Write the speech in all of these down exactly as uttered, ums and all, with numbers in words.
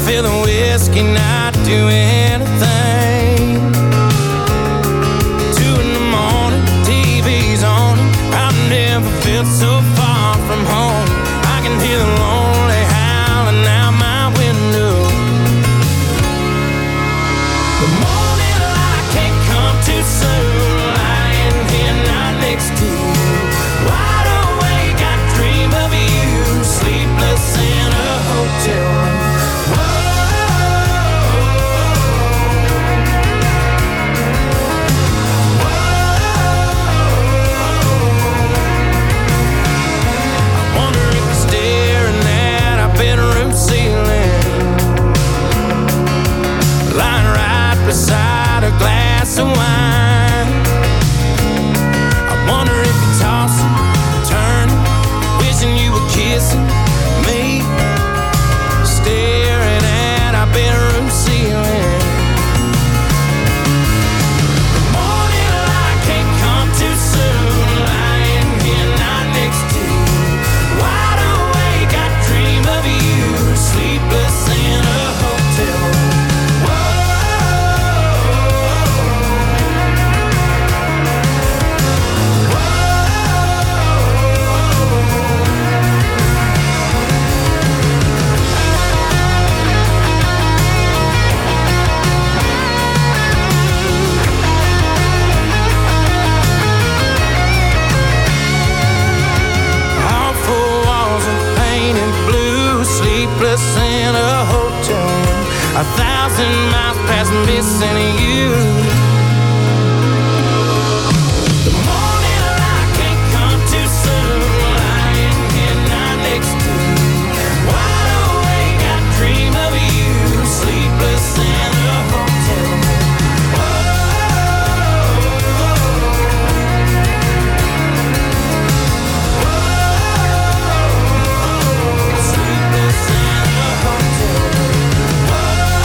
feel the whiskey, not do anything. Two in the morning, T V's on. I've never felt so far from home. I can hear the lonely howling out my window. The morning light can't come too soon. Lying here not next to you, wide awake, I dream of you, sleepless in a hotel room. Bedroom ceiling, lying right beside a glass of wine. I wonder if you're tossing, turning, wishing you were kissing me, staring at our bedroom ceiling. The morning light can't come too soon, lying here not next to you, wide awake, I dream of you, sleepless in a hotel room. All four walls are painted blue, sleepless in a hotel room, a thousand miles past missing you. The morning light can't come too soon, lying here not next to you, wide awake, I dream of you, sleepless in a hotel room. Sleepless in a hotel room.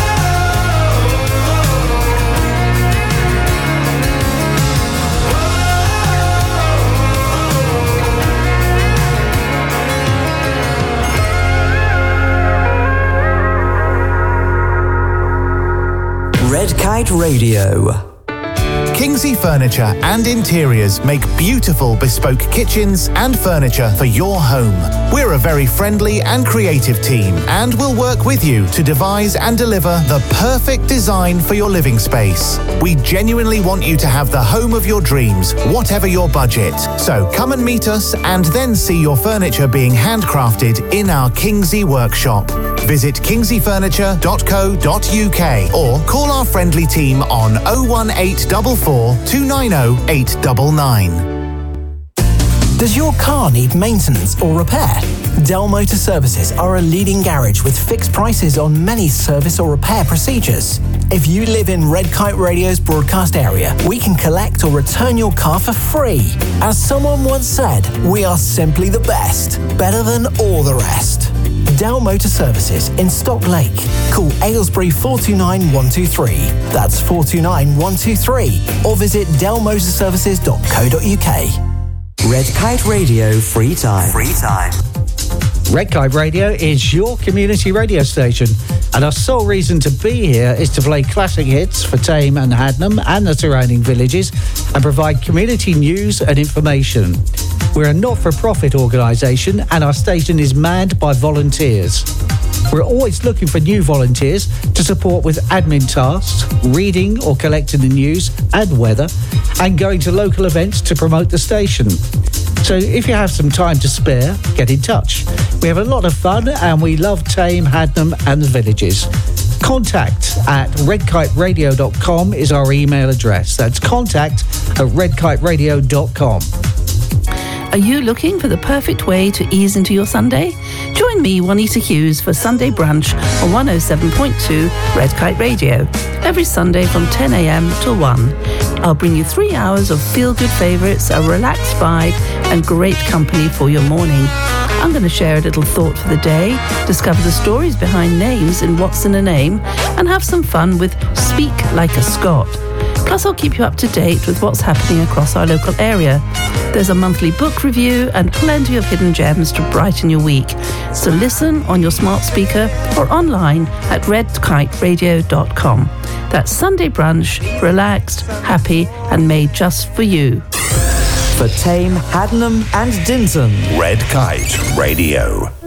Red Kite Radio. Kingsley Furniture and Interiors make beautiful bespoke kitchens and furniture for your home. We're a very friendly and creative team and will work with you to devise and deliver the perfect design for your living space. We genuinely want you to have the home of your dreams, whatever your budget. So come and meet us and then see your furniture being handcrafted in our Kingsley workshop. Visit kingsley furniture dot co dot uk or call our friendly team on oh one eight four four, two nine oh, eight nine nine. Does your car need maintenance or repair? Dell Motor Services are a leading garage with fixed prices on many service or repair procedures. If you live in Red Kite Radio's broadcast area, we can collect or return your car for free. As someone once said, we are simply the best, better than all the rest. Dell Motor Services in Stock Lake. Call Aylesbury four two nine, one two three. That's four two nine, one two three. Or visit dell motor services dot co dot uk. Red Kite Radio Free Time. Free Time. Red Kite Radio is your community radio station, and our sole reason to be here is to play classic hits for Tame and Hadnam and the surrounding villages and provide community news and information. We're a not-for-profit organisation and our station is manned by volunteers. We're always looking for new volunteers to support with admin tasks, reading or collecting the news and weather, and going to local events to promote the station. So if you have some time to spare, get in touch. We have a lot of fun and we love Tame, Hadnam and the villages. Contact at red kite radio dot com is our email address. That's contact at red kite radio dot com. Are you looking for the perfect way to ease into your Sunday? Join me, Juanita Hughes, for Sunday Brunch on one oh seven point two Red Kite Radio, every Sunday from ten a.m. till one. I'll bring you three hours of feel-good favourites, a relaxed vibe, and great company for your morning. I'm going to share a little thought for the day, discover the stories behind names in What's in a Name, and have some fun with Speak Like a Scot. Plus, I'll keep you up to date with what's happening across our local area. There's a monthly book review and plenty of hidden gems to brighten your week. So listen on your smart speaker or online at red kite radio dot com. That's Sunday Brunch, relaxed, happy, and made just for you. For Tame, Haddenham and Dinton. Red Kite Radio.